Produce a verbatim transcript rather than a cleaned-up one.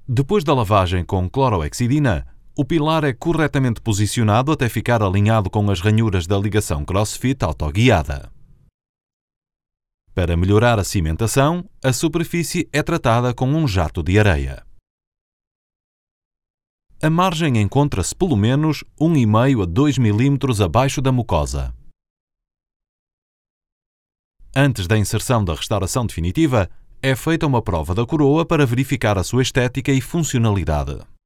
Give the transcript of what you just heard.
Depois da lavagem com clorohexidina, o pilar é corretamente posicionado até ficar alinhado com as ranhuras da ligação CrossFit autoguiada. Para melhorar a cimentação, a superfície é tratada com um jato de areia. A margem encontra-se pelo menos um vírgula cinco a dois milímetros abaixo da mucosa. Antes da inserção da restauração definitiva, é feita uma prova da coroa para verificar a sua estética e funcionalidade.